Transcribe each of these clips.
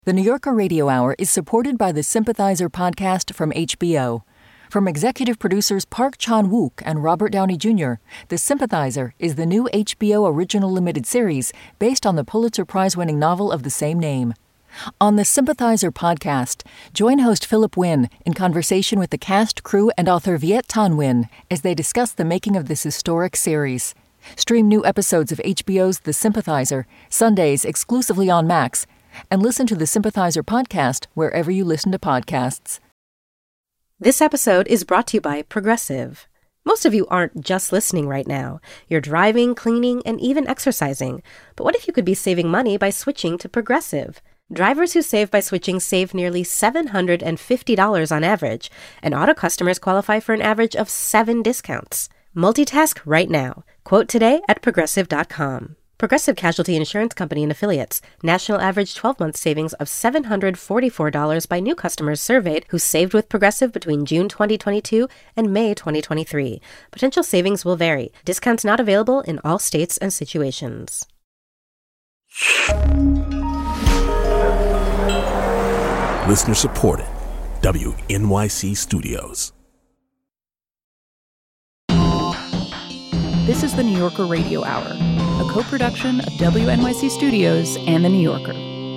The New Yorker Radio Hour is supported by the Sympathizer podcast from HBO. From executive producers Park Chan-wook and Robert Downey Jr., The Sympathizer is the new HBO original limited series based on the Pulitzer Prize-winning novel of the same name. On the Sympathizer podcast, join host Philip Wynn in conversation with the cast, crew, and author Viet Thanh Nguyen as they discuss the making of this historic series. Stream new episodes of HBO's The Sympathizer, Sundays exclusively on Max, and listen to the Sympathizer podcast wherever you listen to podcasts. This episode is brought to you by Progressive. Most of you aren't just listening right now. You're driving, cleaning, and even exercising. But what if you could be saving money by switching to Progressive? Drivers who save by switching save nearly $750 on average, and auto customers qualify for an average of 7 discounts. Multitask right now. Quote today at Progressive.com. Progressive Casualty Insurance Company and Affiliates. National average 12-month savings of $744 by new customers surveyed who saved with Progressive between June 2022 and May 2023. Potential savings will vary. Discounts not available in all states and situations. Listener supported. WNYC Studios. This is the New Yorker Radio Hour, a co-production of WNYC Studios and The New Yorker.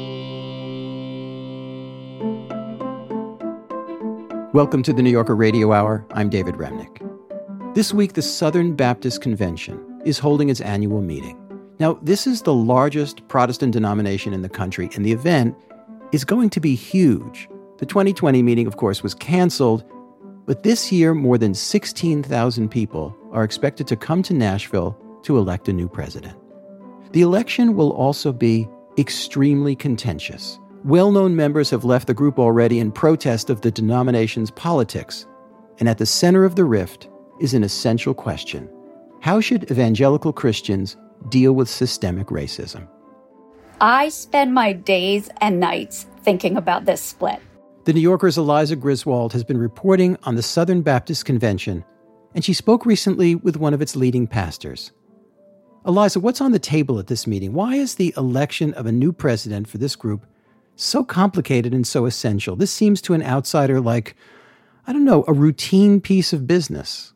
Welcome to the New Yorker Radio Hour. I'm David Remnick. This week, the Southern Baptist Convention is holding its annual meeting. Now, this is the largest Protestant denomination in the country, and the event is going to be huge. The 2020 meeting, of course, was canceled, but this year, more than 16,000 people are expected to come to Nashville to elect a new president. The election will also be extremely contentious. Well-known members have left the group already in protest of the denomination's politics. And at the center of the rift is an essential question. How should evangelical Christians deal with systemic racism? I spend my days and nights thinking about this split. The New Yorker's Eliza Griswold has been reporting on the Southern Baptist Convention, and she spoke recently with one of its leading pastors. Eliza, what's on the table at this meeting? Why is the election of a new president for this group so complicated and so essential? This seems to an outsider like, a routine piece of business.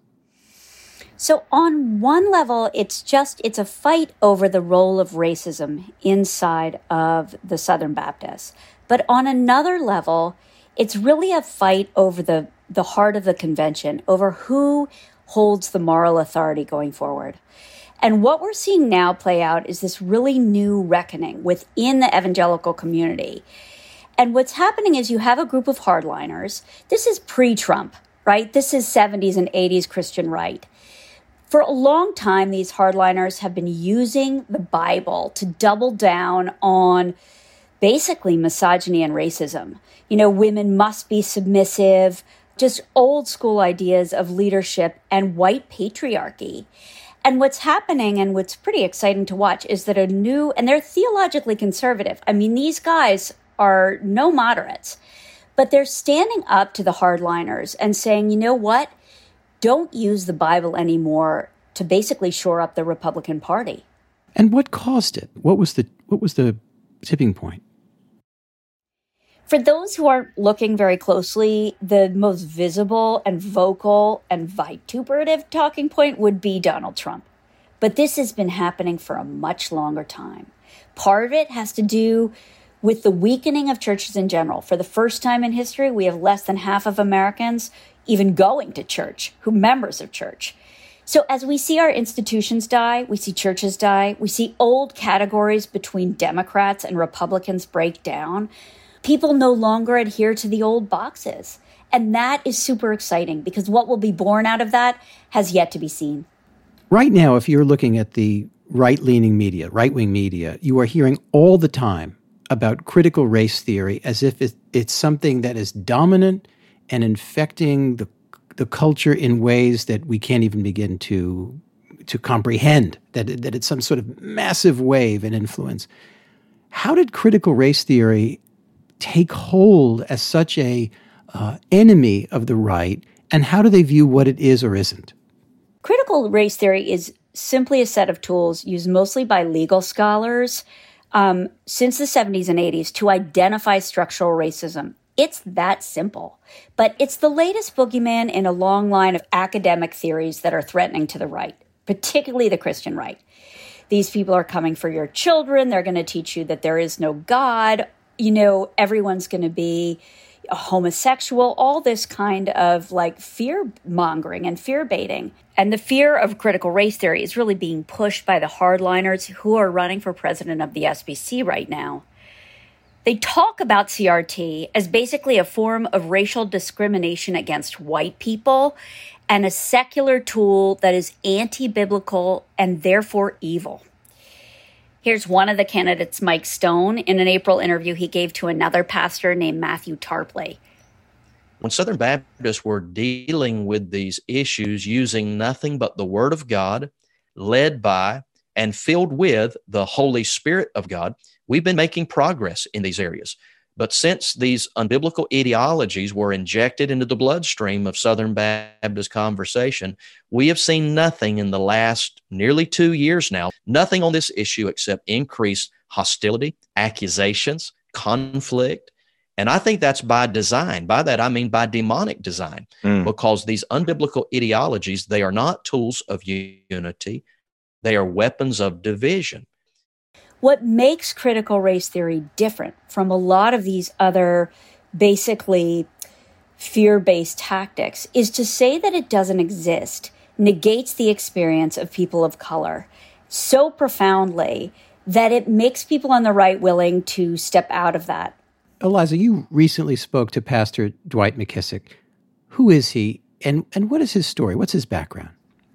So on one level, it's a fight over the role of racism inside of the Southern Baptists. But on another level, it's really a fight over the heart of the convention, over who holds the moral authority going forward. And what we're seeing now play out is this really new reckoning within the evangelical community. And what's happening is you have a group of hardliners. This is pre-Trump, right? This is 70s and 80s Christian right. For a long time, these hardliners have been using the Bible to double down on basically misogyny and racism. Women must be submissive, just old school ideas of leadership and white patriarchy. And what's happening, and what's pretty exciting to watch, is that and they're theologically conservative. These guys are no moderates, but they're standing up to the hardliners and saying, you know what? Don't use the Bible anymore to basically shore up the Republican Party. And what caused it? What was the tipping point? For those who aren't looking very closely, the most visible and vocal and vituperative talking point would be Donald Trump. But this has been happening for a much longer time. Part of it has to do with the weakening of churches in general. For the first time in history, we have less than half of Americans even going to church, who members of church. So as we see our institutions die, we see churches die, we see old categories between Democrats and Republicans break down. People no longer adhere to the old boxes. And that is super exciting because what will be born out of that has yet to be seen. Right now, if you're looking at the right-wing media, you are hearing all the time about critical race theory as if it's something that is dominant and infecting the culture in ways that we can't even begin to comprehend, that it's some sort of massive wave and influence. How did critical race theory take hold as such a enemy of the right, and how do they view what it is or isn't? Critical race theory is simply a set of tools used mostly by legal scholars since the 70s and 80s to identify structural racism. It's that simple. But it's the latest boogeyman in a long line of academic theories that are threatening to the right, particularly the Christian right. These people are coming for your children. They're going to teach you that there is no God. You know, everyone's going to be a homosexual, all this kind of like fear mongering and fear baiting. And the fear of critical race theory is really being pushed by the hardliners who are running for president of the SBC right now. They talk about CRT as basically a form of racial discrimination against white people and a secular tool that is anti-biblical and therefore evil. Here's one of the candidates, Mike Stone, in an April interview he gave to another pastor named Matthew Tarpley. When Southern Baptists were dealing with these issues using nothing but the Word of God, led by and filled with the Holy Spirit of God, we've been making progress in these areas. But since these unbiblical ideologies were injected into the bloodstream of Southern Baptist conversation, we have seen nothing in the last nearly 2 years now, nothing on this issue except increased hostility, accusations, conflict. And I think that's by design. By that, I mean by demonic design, because these unbiblical ideologies, they are not tools of unity. They are weapons of division. What makes critical race theory different from a lot of these other basically fear-based tactics is to say that it doesn't exist negates the experience of people of color so profoundly that it makes people on the right willing to step out of that. Eliza, you recently spoke to Pastor Dwight McKissick. Who is he, and what is his story? What's his background?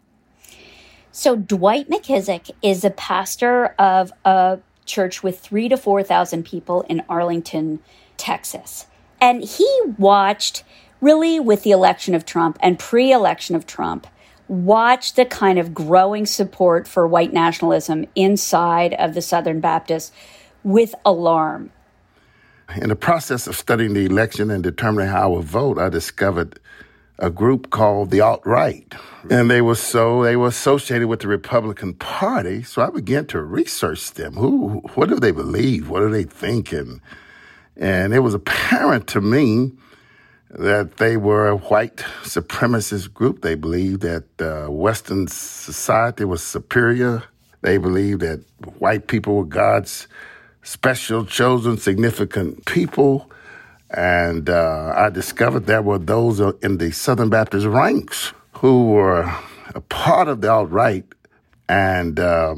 So Dwight McKissick is a pastor of a church with 3,000 to 4,000 people in Arlington, Texas. And he watched, really with the election of Trump and pre-election of Trump, watched the kind of growing support for white nationalism inside of the Southern Baptists with alarm. In the process of studying the election and determining how I would vote, I discovered a group called the alt-right. And they were associated with the Republican Party. So I began to research them. What do they believe? What do they think? And it was apparent to me that they were a white supremacist group. They believed that Western society was superior. They believed that white people were God's special, chosen, significant people. And I discovered there were those in the Southern Baptist ranks who were a part of the alt-right. And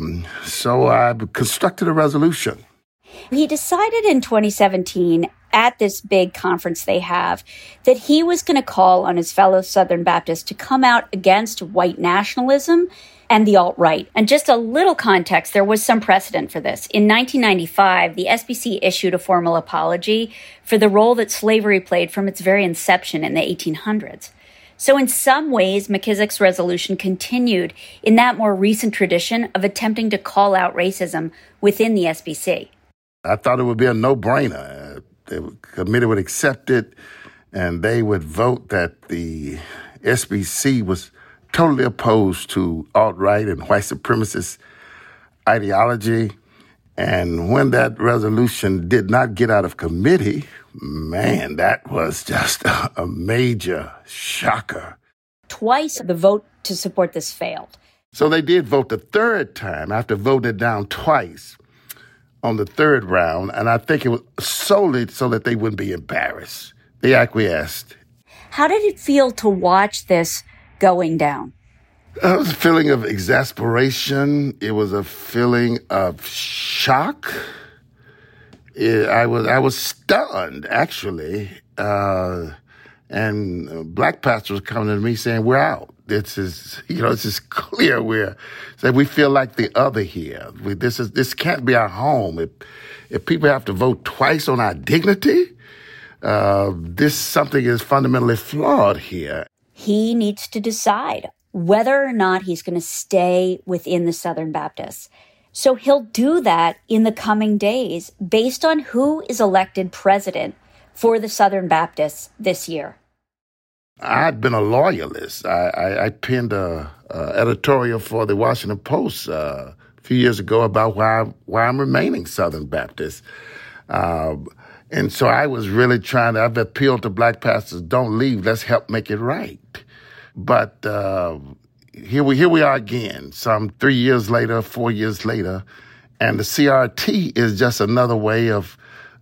so I constructed a resolution. He decided in 2017 at this big conference they have that he was going to call on his fellow Southern Baptists to come out against white nationalism and the alt-right. And just a little context, there was some precedent for this. In 1995, the SBC issued a formal apology for the role that slavery played from its very inception in the 1800s. So in some ways, McKissick's resolution continued in that more recent tradition of attempting to call out racism within the SBC. I thought it would be a no-brainer. The committee would accept it, and they would vote that the SBC was totally opposed to alt-right and white supremacist ideology. And when that resolution did not get out of committee, man, that was just a major shocker. Twice the vote to support this failed. So they did vote the third time after voting it down twice on the third round. And I think it was solely so that they wouldn't be embarrassed. They acquiesced. How did it feel to watch this going down? It was a feeling of exasperation. It was a feeling of shock. I was stunned, actually. And black pastors coming to me saying, "We're out. This is clear. We feel like the other here. This can't be our home. If people have to vote twice on our dignity, something is fundamentally flawed here." He needs to decide whether or not he's going to stay within the Southern Baptists. So he'll do that in the coming days based on who is elected president for the Southern Baptists this year. I'd been a loyalist. I penned a editorial for the Washington Post few years ago about why I'm remaining Southern Baptist. And so I was really I've appealed to black pastors, don't leave, let's help make it right. But here we are again, some 3 years later, 4 years later, and the CRT is just another way of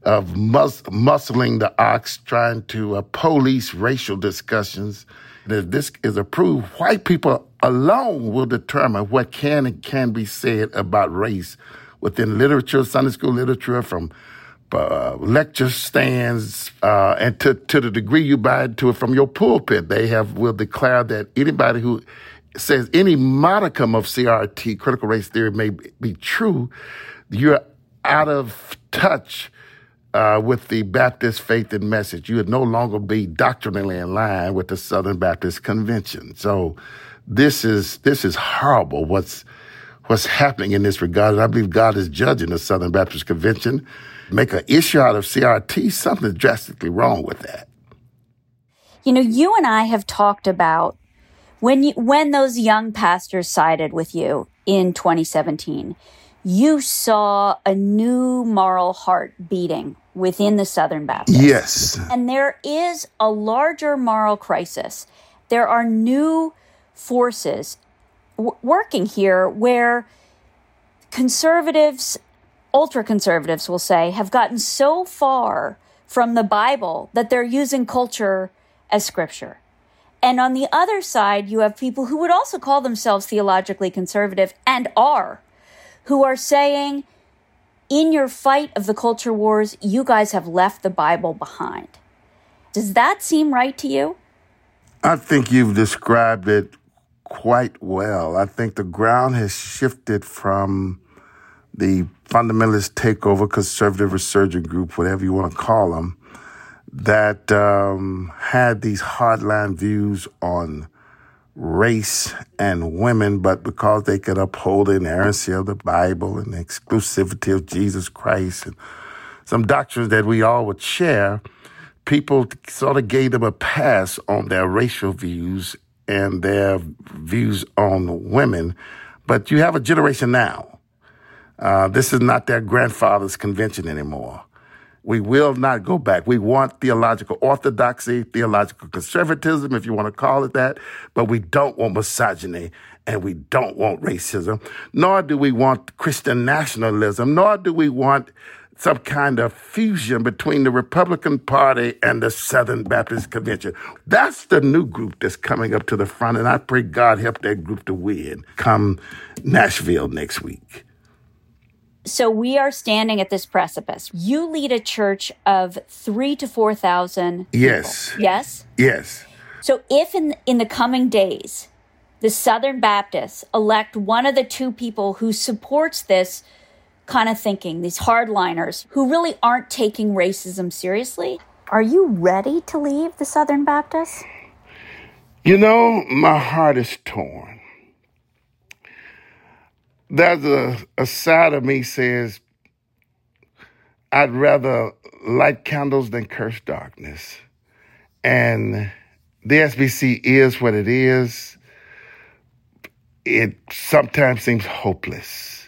muscling the ox, trying to police racial discussions. If this is approved, white people alone will determine what can and can be said about race within literature, Sunday school literature, from lecture stands, and to the degree you buy into it from your pulpit. Will declare that anybody who says any modicum of CRT, critical race theory, may be true, you're out of touch with the Baptist faith and message. You would no longer be doctrinally in line with the Southern Baptist Convention. So this is horrible what's happening in this regard. And I believe God is judging the Southern Baptist Convention. Make an issue out of CRT, something's drastically wrong with that. You and I have talked about when those young pastors sided with you in 2017, you saw a new moral heart beating within the Southern Baptists. Yes. And there is a larger moral crisis. There are new forces working here where conservatives, ultra-conservatives will say, have gotten so far from the Bible that they're using culture as scripture. And on the other side, you have people who would also call themselves theologically conservative and who are saying, in your fight of the culture wars, you guys have left the Bible behind. Does that seem right to you? I think you've described it quite well. I think the ground has shifted from the fundamentalist takeover, conservative resurgent group, whatever you want to call them, that had these hardline views on race and women, but because they could uphold the inerrancy of the Bible and the exclusivity of Jesus Christ and some doctrines that we all would share, people sort of gave them a pass on their racial views and their views on women. But you have a generation now. This is not their grandfather's convention anymore. We will not go back. We want theological orthodoxy, theological conservatism, if you want to call it that, but we don't want misogyny and we don't want racism, nor do we want Christian nationalism, nor do we want some kind of fusion between the Republican Party and the Southern Baptist Convention. That's the new group that's coming up to the front, and I pray God help that group to win come Nashville next week. So we are standing at this precipice. You lead a church of 3,000 to 4,000 people. Yes. Yes? Yes. So if in the coming days, the Southern Baptists elect one of the two people who supports this kind of thinking, these hardliners who really aren't taking racism seriously, are you ready to leave the Southern Baptists? My heart is torn. There's a side of me says, I'd rather light candles than curse darkness. And the SBC is what it is. It sometimes seems hopeless.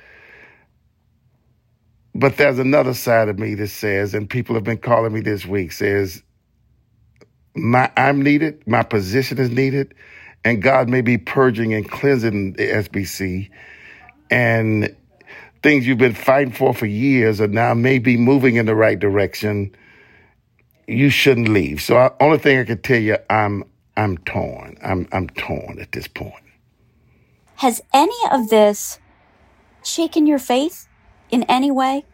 But there's another side of me that says, and people have been calling me this week, says, I'm needed, my position is needed, and God may be purging and cleansing the SBC. And things you've been fighting for years are now maybe moving in the right direction. You shouldn't leave. So only thing I can tell you, I'm torn. I'm torn at this point. Has any of this shaken your faith in any way?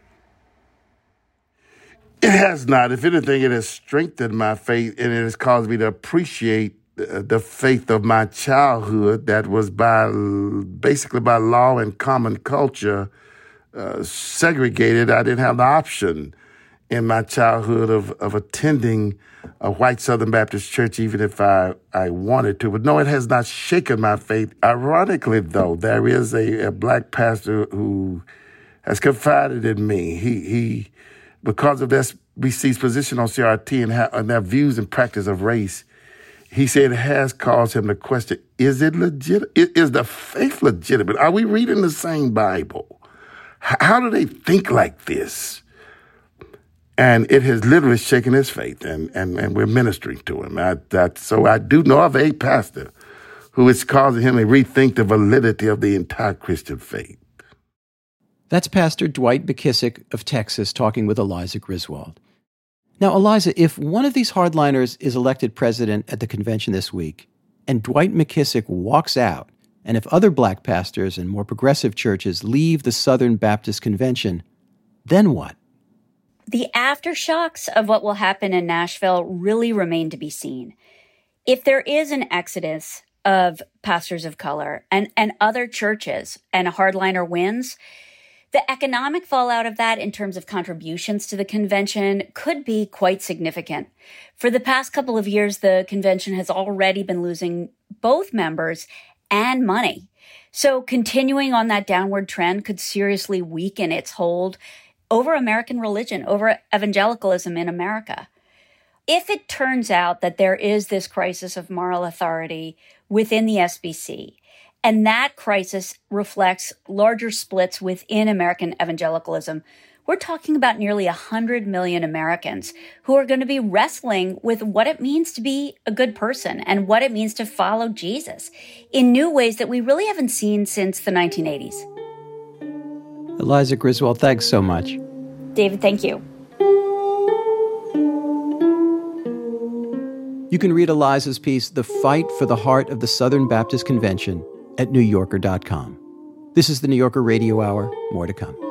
It has not. If anything, it has strengthened my faith, and it has caused me to appreciate the faith of my childhood that was basically by law and common culture segregated. I didn't have the option in my childhood of attending a white Southern Baptist church, even if I wanted to. But no, it has not shaken my faith. Ironically, though, there is a black pastor who has confided in me. He because of SBC's position on CRT and their views and practice of race, he said it has caused him to question, is it legit? Is the faith legitimate? Are we reading the same Bible? How do they think like this? And it has literally shaken his faith, and we're ministering to him. So I do know of a pastor who is causing him to rethink the validity of the entire Christian faith. That's Pastor Dwight McKissick of Texas talking with Eliza Griswold. Now, Eliza, if one of these hardliners is elected president at the convention this week, and Dwight McKissick walks out, and if other black pastors and more progressive churches leave the Southern Baptist Convention, then what? The aftershocks of what will happen in Nashville really remain to be seen. If there is an exodus of pastors of color and other churches and a hardliner wins, the economic fallout of that in terms of contributions to the convention could be quite significant. For the past couple of years, the convention has already been losing both members and money. So continuing on that downward trend could seriously weaken its hold over American religion, over evangelicalism in America. If it turns out that there is this crisis of moral authority within the SBC, and that crisis reflects larger splits within American evangelicalism, we're talking about nearly 100 million Americans who are going to be wrestling with what it means to be a good person and what it means to follow Jesus in new ways that we really haven't seen since the 1980s. Eliza Griswold, thanks so much. David, thank you. You can read Eliza's piece, The Fight for the Heart of the Southern Baptist Convention, at NewYorker.com. This is the New Yorker Radio Hour. More to come.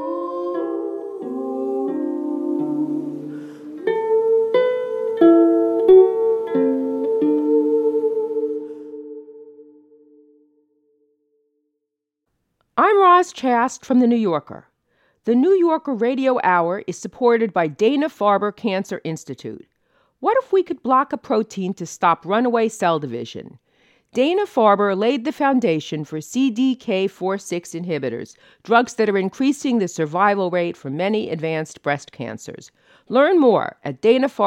I'm Roz Chast from The New Yorker. The New Yorker Radio Hour is supported by Dana-Farber Cancer Institute. What if we could block a protein to stop runaway cell division? Dana-Farber laid the foundation for CDK4/6 inhibitors, drugs that are increasing the survival rate for many advanced breast cancers. Learn more at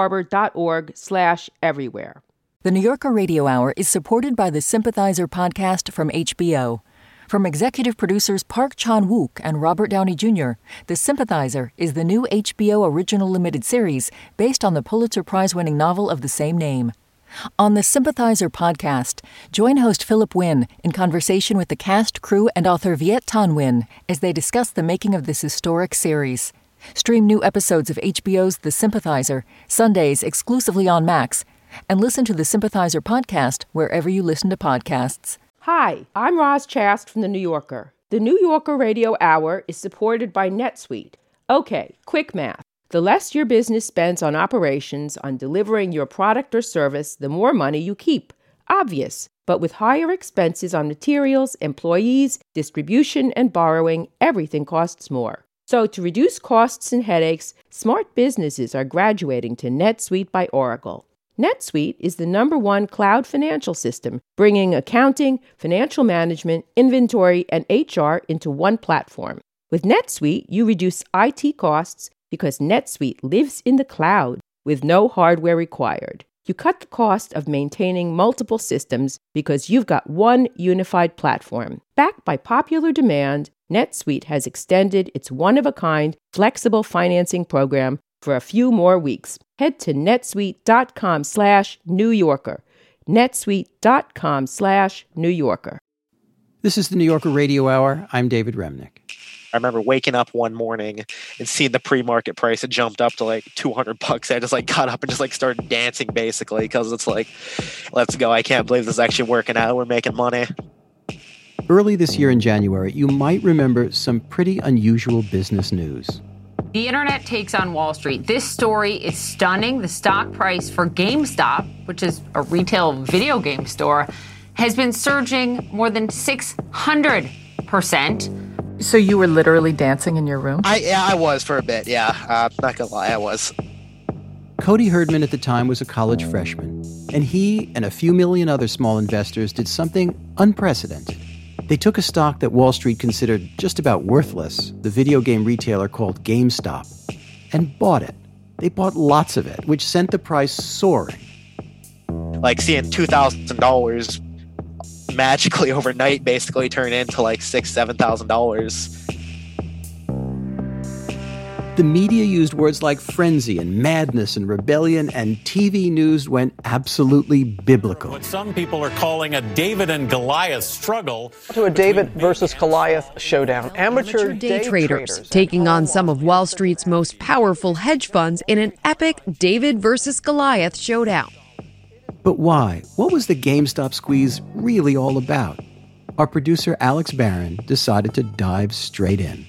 danafarber.org/everywhere. The New Yorker Radio Hour is supported by the Sympathizer podcast from HBO. From executive producers Park Chan-wook and Robert Downey Jr., The Sympathizer is the new HBO original limited series based on the Pulitzer Prize-winning novel of the same name. On the Sympathizer podcast, join host Philip Wynn in conversation with the cast, crew, and author Viet Thanh Nguyen as they discuss the making of this historic series. Stream new episodes of HBO's The Sympathizer, Sundays exclusively on Max, and listen to the Sympathizer podcast wherever you listen to podcasts. Hi, I'm Roz Chast from The New Yorker. The New Yorker Radio Hour is supported by NetSuite. Okay, quick math. The less your business spends on operations, on delivering your product or service, the more money you keep. Obvious. But with higher expenses on materials, employees, distribution, and borrowing, everything costs more. So to reduce costs and headaches, smart businesses are graduating to NetSuite by Oracle. NetSuite is the #1 cloud financial system, bringing accounting, financial management, inventory, and HR into one platform. With NetSuite, you reduce IT costs because NetSuite lives in the cloud with no hardware required. You cut the cost of maintaining multiple systems because you've got one unified platform. Backed by popular demand, NetSuite has extended its one-of-a-kind flexible financing program for a few more weeks. Head to netsuite.com/New Yorker. netsuite.com/New Yorker. This is the New Yorker Radio Hour. I'm David Remnick. I remember waking up one morning and seeing the pre-market price. It jumped up to like $200. I just like got up and just like started dancing basically because it's like, let's go. I can't believe this is actually working out. We're making money. Early this year in January, you might remember some pretty unusual business news. The internet takes on Wall Street. This story is stunning. The stock price for GameStop, which is a retail video game store, has been surging more than 600%. So you were literally dancing in your room? I was for a bit, yeah. Not gonna lie, I was. Cody Herdman at the time was a college freshman, and he and a few million other small investors did something unprecedented. They took a stock that Wall Street considered just about worthless, the video game retailer called GameStop, and bought it. They bought lots of it, which sent the price soaring. like seeing $2,000 magically overnight basically turn into like $6,000-$7,000. The media used words like frenzy and madness and rebellion, and TV news went absolutely biblical. What some people are calling a David and Goliath struggle. To a David versus Goliath showdown. Amateur day traders taking on some of Wall Street's most powerful hedge funds in an epic David versus Goliath showdown. But why? What was the GameStop squeeze really all about? Our producer Alex Barron decided to dive straight in.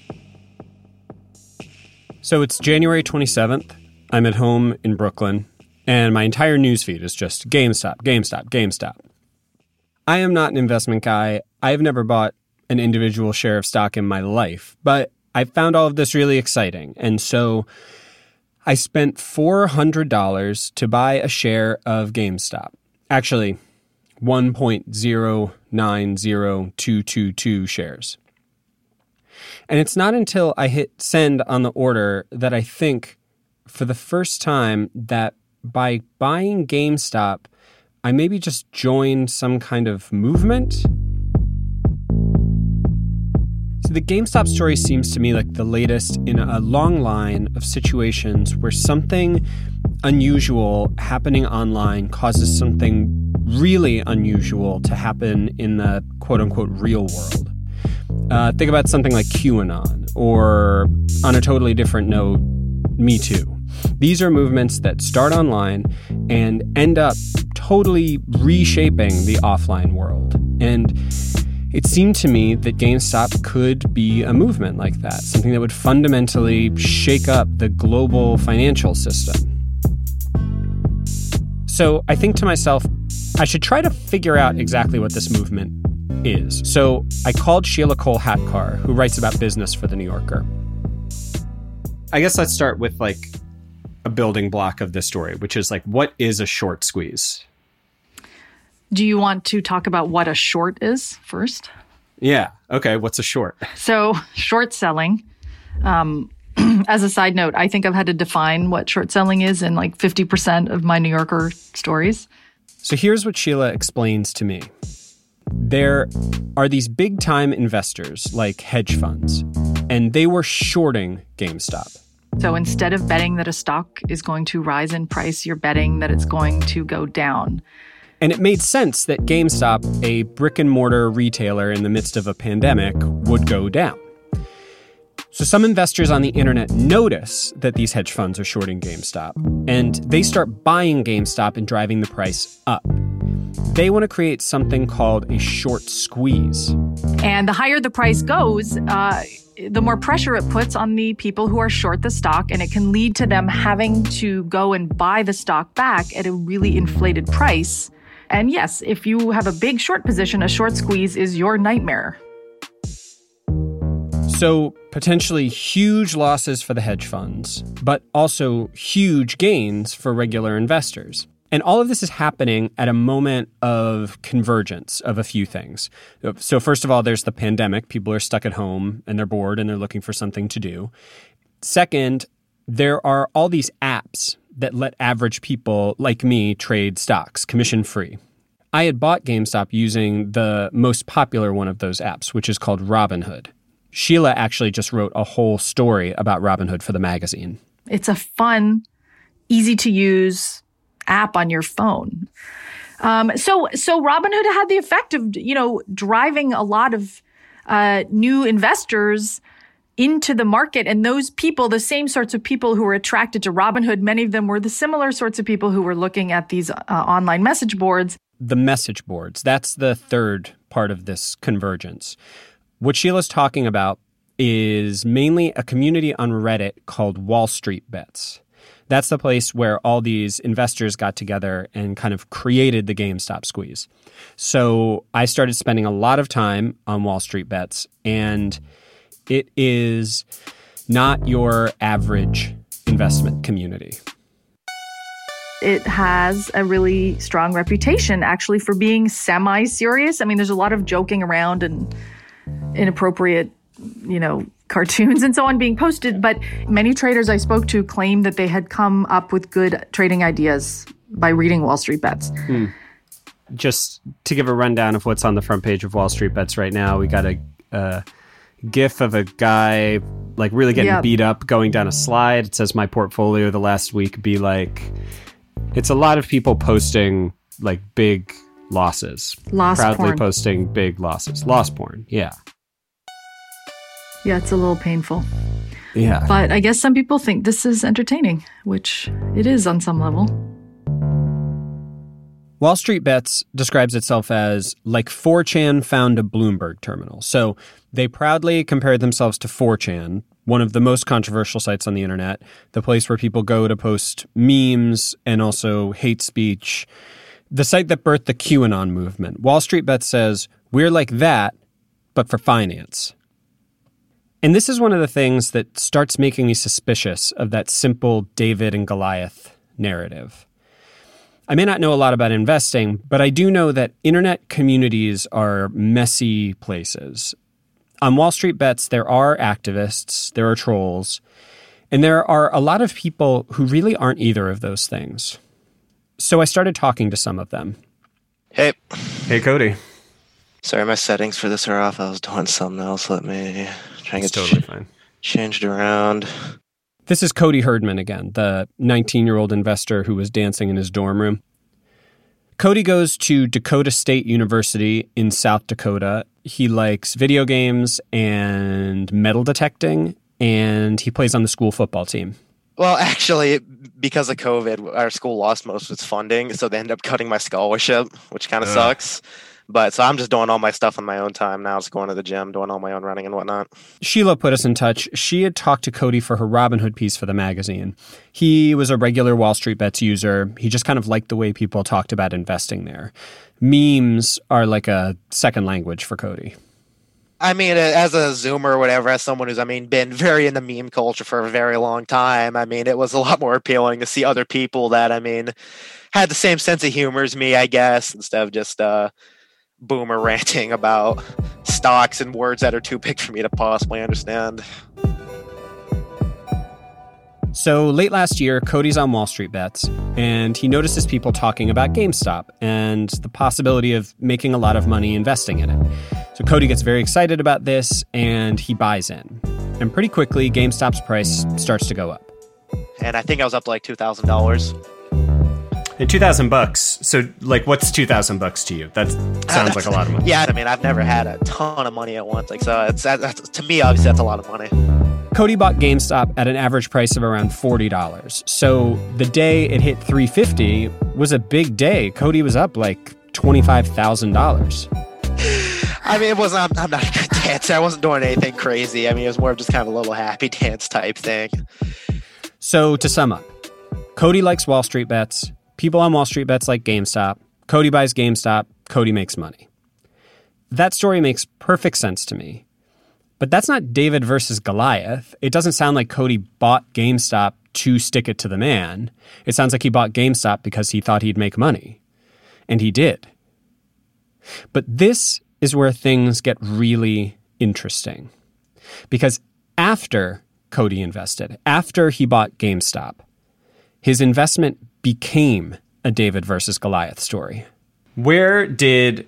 So it's January 27th. I'm at home in Brooklyn, and my entire newsfeed is just GameStop, GameStop, GameStop. I am not an investment guy. I have never bought an individual share of stock in my life, but I found all of this really exciting. And so I spent $400 to buy a share of GameStop. Actually, 1.090222 shares. And it's not until I hit send on the order that I think for the first time that by buying GameStop, I maybe just joined some kind of movement. So the GameStop story seems to me like the latest in a long line of situations where something unusual happening online causes something really unusual to happen in the quote-unquote real world. Think about something like QAnon, or on a totally different note, Me Too. These are movements that start online and end up totally reshaping the offline world. And it seemed to me that GameStop could be a movement like that, something that would fundamentally shake up the global financial system. So I think to myself, I should try to figure out exactly what this movement is. So I called Sheila Cole-Hatkar, who writes about business for The New Yorker. I guess let's start with like a building block of this story, which is like, what is a short squeeze? Do you want to talk about what a short is first? Yeah. Okay. What's a short? So short selling, as a side note, I think I've had to define what short selling is in like 50% of my New Yorker stories. So here's what Sheila explains to me. There are these big-time investors like hedge funds, and they were shorting GameStop. So instead of betting that a stock is going to rise in price, you're betting that it's going to go down. And it made sense that GameStop, a brick-and-mortar retailer in the midst of a pandemic, would go down. So some investors on the internet notice that these hedge funds are shorting GameStop, and they start buying GameStop and driving the price up. They want to create something called a short squeeze. And the higher the price goes, the more pressure it puts on the people who are short the stock, and it can lead to them having to go and buy the stock back at a really inflated price. And yes, if you have a big short position, a short squeeze is your nightmare. So potentially huge losses for the hedge funds, but also huge gains for regular investors. And all of this is happening at a moment of convergence of a few things. So first of all, there's the pandemic. People are stuck at home and they're bored and they're looking for something to do. Second, there are all these apps that let average people like me trade stocks commission-free. I had bought GameStop using the most popular one of those apps, which is called Robinhood. Sheila actually just wrote a whole story about Robinhood for the magazine. It's a fun, easy-to-use app on your phone. So Robinhood had the effect of, driving a lot of new investors into the market. And those people, the same sorts of people who were attracted to Robinhood, many of them were the similar sorts of people who were looking at these online message boards. The message boards, that's the third part of this convergence. What Sheila's talking about is mainly a community on Reddit called Wall Street Bets. That's the place where all these investors got together and kind of created the GameStop squeeze. So I started spending a lot of time on Wall Street Bets, and it is not your average investment community. It has a really strong reputation, actually, for being semi-serious. I mean, there's a lot of joking around and inappropriate, cartoons and so on being posted, but many traders I spoke to claim that they had come up with good trading ideas by reading Wall Street Bets. just to give a rundown of what's on the front page of Wall Street Bets right now, we got a GIF of a guy like really getting beat up going down a slide. It says my portfolio the last week be like, it's a lot of people posting like big losses. Proudly porn. Posting big losses. Loss porn. Yeah. Yeah, it's a little painful. Yeah. But I guess some people think this is entertaining, which it is on some level. Wall Street Bets describes itself as like 4chan found a Bloomberg terminal. So they proudly compared themselves to 4chan, one of the most controversial sites on the internet, the place where people go to post memes and also hate speech, the site that birthed the QAnon movement. Wall Street Bets says, we're like that, but for finance. And this is one of the things that starts making me suspicious of that simple David and Goliath narrative. I may not know a lot about investing, but I do know that internet communities are messy places. On Wall Street Bets, there are activists, there are trolls, and there are a lot of people who really aren't either of those things. So I started talking to some of them. Hey. Hey, Cody. Sorry, my settings for this are off. I was doing something else. Let me try and get totally fine. Changed around. This is Cody Herdman again, the 19-year-old investor who was dancing in his dorm room. Cody goes to Dakota State University in South Dakota. He likes video games and metal detecting, and he plays on the school football team. Well, actually, because of COVID, our school lost most of its funding, so they ended up cutting my scholarship, which kind of sucks. But so I'm just doing all my stuff on my own time now. Just going to the gym, doing all my own running and whatnot. Sheila put us in touch. She had talked to Cody for her Robinhood piece for the magazine. He was a regular Wall Street Bets user. He just kind of liked the way people talked about investing there. Memes are like a second language for Cody. I mean, as a Zoomer or whatever, as someone who's, been very into meme culture for a very long time, it was a lot more appealing to see other people that, had the same sense of humor as me, I guess, instead of just boomer ranting about stocks and words that are too big for me to possibly understand. So late last year, Cody's on Wall Street Bets, and he notices people talking about GameStop and the possibility of making a lot of money investing in it. So Cody gets very excited about this, and he buys in. And pretty quickly, GameStop's price starts to go up. And I think I was up to like $2,000. And $2,000. So, like, what's $2,000 to you? That sounds like a lot of money. Yeah, I've never had a ton of money at once. That's to me, obviously, that's a lot of money. Cody bought GameStop at an average price of around $40. So the day it hit $350 was a big day. Cody was up like $25,000. It wasn't. I'm not a good dancer. I wasn't doing anything crazy. It was more of just kind of a little happy dance type thing. So to sum up, Cody likes Wall Street Bets. People on Wall Street Bets like GameStop. Cody buys GameStop. Cody makes money. That story makes perfect sense to me. But that's not David versus Goliath. It doesn't sound like Cody bought GameStop to stick it to the man. It sounds like he bought GameStop because he thought he'd make money. And he did. But this is where things get really interesting. Because after Cody invested, after he bought GameStop, his investment became a David versus Goliath story. Where did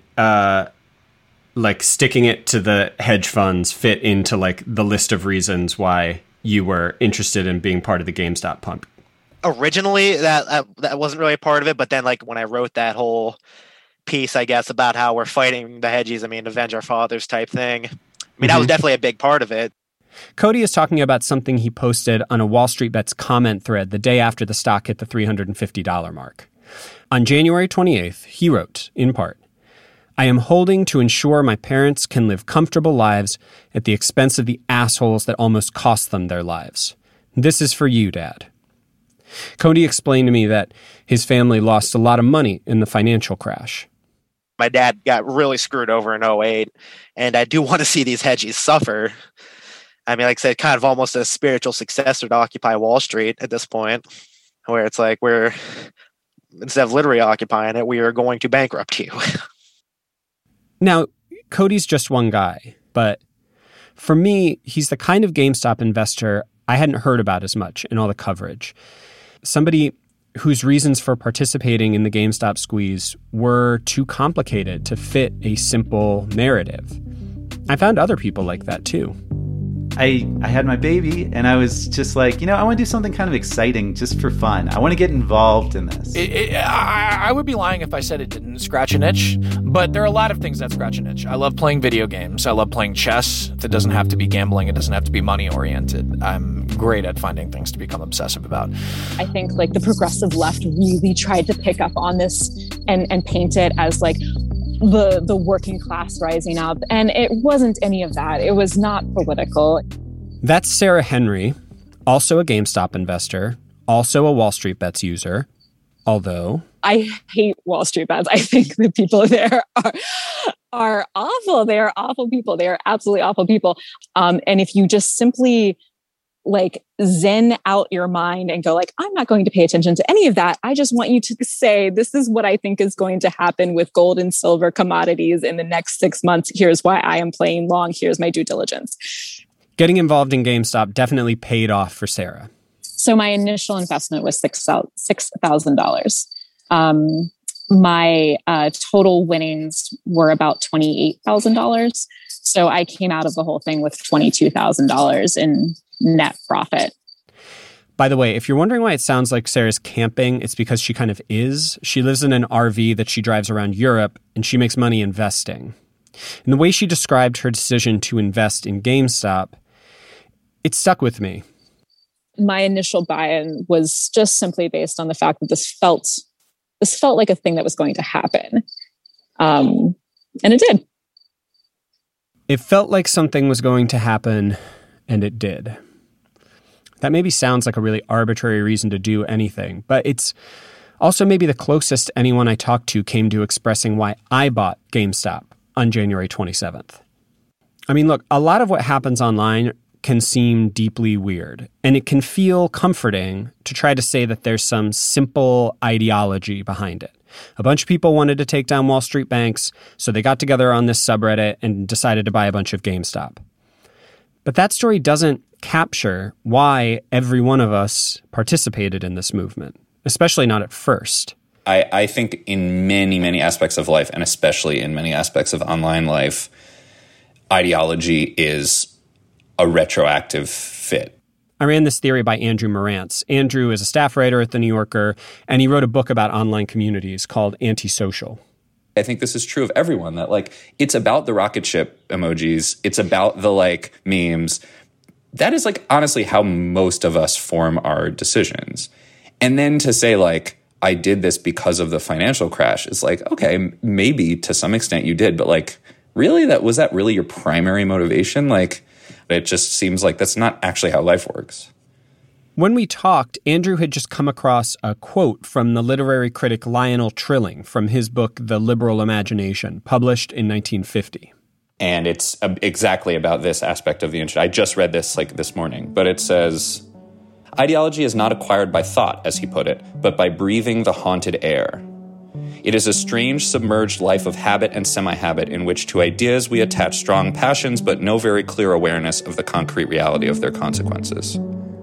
sticking it to the hedge funds fit into the list of reasons why you were interested in being part of the GameStop pump? Originally, that wasn't really a part of it, but then when I wrote that whole piece, I guess, about how we're fighting the hedgies, avenge our fathers type thing. That was definitely a big part of it. Cody is talking about something he posted on a Wall Street Bets comment thread the day after the stock hit the $350 mark. On January 28th, he wrote, in part, "I am holding to ensure my parents can live comfortable lives at the expense of the assholes that almost cost them their lives. This is for you, Dad." Cody explained to me that his family lost a lot of money in the financial crash. My dad got really screwed over in 2008, and I do want to see these hedgies suffer. Like I said, kind of almost a spiritual successor to Occupy Wall Street at this point, where it's like we're, instead of literally occupying it, we are going to bankrupt you. Now, Cody's just one guy, but for me, he's the kind of GameStop investor I hadn't heard about as much in all the coverage. Somebody whose reasons for participating in the GameStop squeeze were too complicated to fit a simple narrative. I found other people like that too. I had my baby, and I was just like, I want to do something kind of exciting just for fun. I want to get involved in this. I would be lying if I said it didn't scratch an itch, but there are a lot of things that scratch an itch. I love playing video games. I love playing chess. It doesn't have to be gambling. It doesn't have to be money-oriented. I'm great at finding things to become obsessive about. I think the progressive left really tried to pick up on this and paint it as the working class rising up. And it wasn't any of that. It was not political. That's Sarah Henry, also a GameStop investor, also a Wall Street Bets user, although... I hate Wall Street Bets. I think the people there are awful. They are awful people. They are absolutely awful people. And if you just simply zen out your mind and go I'm not going to pay attention to any of that. I just want you to say, this is what I think is going to happen with gold and silver commodities in the next 6 months. Here's why I am playing long. Here's my due diligence. Getting involved in GameStop definitely paid off for Sarah. So my initial investment was $6,000. My total winnings were about $28,000. So I came out of the whole thing with $22,000 in net profit. By the way, if you're wondering why it sounds like Sarah's camping, it's because she kind of is. She lives in an RV that she drives around Europe, and she makes money investing. And the way she described her decision to invest in GameStop, it stuck with me. My initial buy-in was just simply based on the fact that this felt like a thing that was going to happen. And it did. It felt like something was going to happen, and it did. That maybe sounds like a really arbitrary reason to do anything, but it's also maybe the closest anyone I talked to came to expressing why I bought GameStop on January 27th. I mean, look, a lot of what happens online can seem deeply weird, and it can feel comforting to try to say that there's some simple ideology behind it. A bunch of people wanted to take down Wall Street banks, so they got together on this subreddit and decided to buy a bunch of GameStop. But that story doesn't capture why every one of us participated in this movement, especially not at first. I think in many, many aspects of life, and especially in many aspects of online life, ideology is a retroactive fit. I ran this theory by Andrew Marantz. Andrew is a staff writer at The New Yorker, and he wrote a book about online communities called Antisocial. I think this is true of everyone, that it's about the rocket ship emojis. It's about the memes. That is honestly how most of us form our decisions. And then to say I did this because of the financial crash is okay, maybe to some extent you did, but really was that really your primary motivation? It just seems like that's not actually how life works. When we talked, Andrew had just come across a quote from the literary critic Lionel Trilling from his book, The Liberal Imagination, published in 1950. And it's exactly about this aspect of the internet. I just read this this morning, but it says, ideology is not acquired by thought, as he put it, but by breathing the haunted air. It is a strange, submerged life of habit and semi-habit in which to ideas we attach strong passions but no very clear awareness of the concrete reality of their consequences.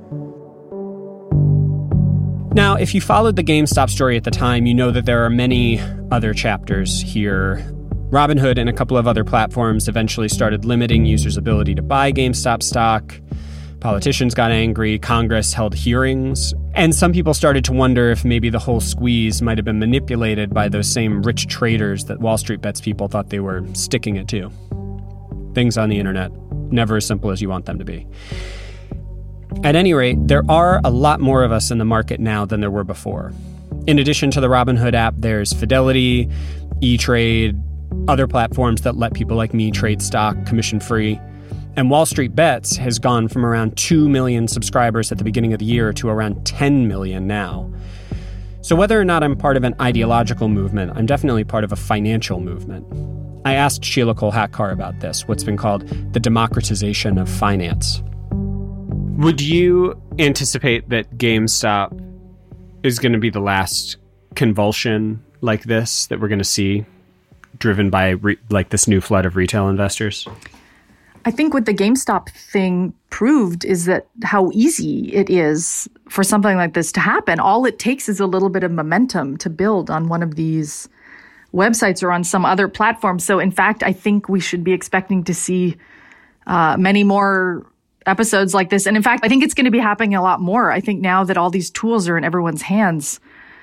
Now, if you followed the GameStop story at the time, you know that there are many other chapters here. Robinhood and a couple of other platforms eventually started limiting users' ability to buy GameStop stock. Politicians got angry, Congress held hearings, and some people started to wonder if maybe the whole squeeze might have been manipulated by those same rich traders that Wall Street Bets people thought they were sticking it to. Things on the internet, never as simple as you want them to be. At any rate, there are a lot more of us in the market now than there were before. In addition to the Robinhood app, there's Fidelity, E-Trade, other platforms that let people like me trade stock commission-free. And Wall Street Bets has gone from around 2 million subscribers at the beginning of the year to around 10 million now. So whether or not I'm part of an ideological movement, I'm definitely part of a financial movement. I asked Sheila Kolhatkar about this, what's been called the democratization of finance. Would you anticipate that GameStop is going to be the last convulsion like this that we're going to see, driven by this new flood of retail investors? I think what the GameStop thing proved is that how easy it is for something like this to happen. All it takes is a little bit of momentum to build on one of these websites or on some other platform. So in fact, I think we should be expecting to see many more episodes like this. And in fact, I think it's going to be happening a lot more. I think now that all these tools are in everyone's hands,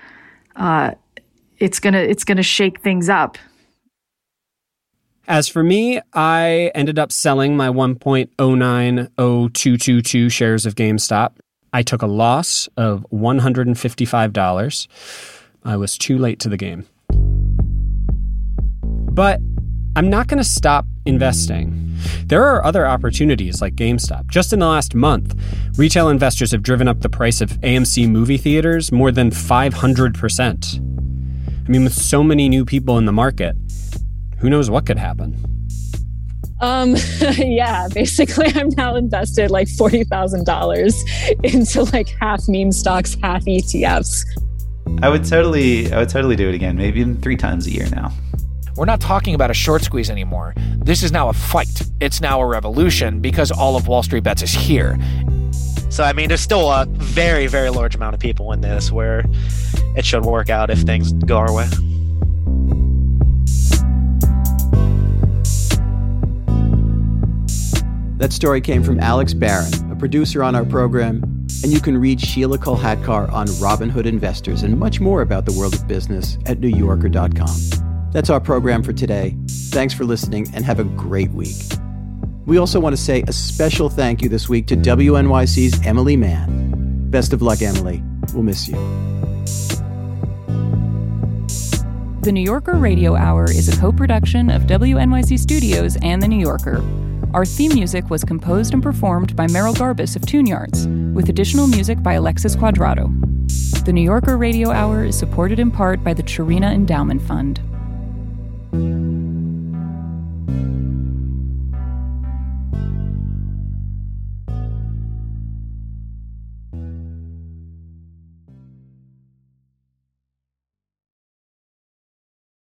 it's gonna shake things up. As for me, I ended up selling my 1.090222 shares of GameStop. I took a loss of $155. I was too late to the game. But I'm not going to stop investing. There are other opportunities like GameStop. Just in the last month, retail investors have driven up the price of AMC movie theaters more than 500%. I mean, with so many new people in the market, who knows what could happen? Yeah, basically I'm now invested like $40,000 into like half meme stocks, half ETFs. I would totally do it again, maybe even 3 times a year now. We're not talking about a short squeeze anymore. This is now a fight. It's now a revolution because all of Wall Street Bets is here. So, I mean, there's still a very, very large amount of people in this where it should work out if things go our way. That story came from Alex Barron, a producer on our program, and you can read Sheila Kolhatkar on Robinhood Investors and much more about the world of business at NewYorker.com. That's our program for today. Thanks for listening and have a great week. We also want to say a special thank you this week to WNYC's Emily Mann. Best of luck, Emily. We'll miss you. The New Yorker Radio Hour is a co-production of WNYC Studios and The New Yorker. Our theme music was composed and performed by Merrill Garbus of Tune Yards, with additional music by Alexis Quadrado. The New Yorker Radio Hour is supported in part by the Chirina Endowment Fund.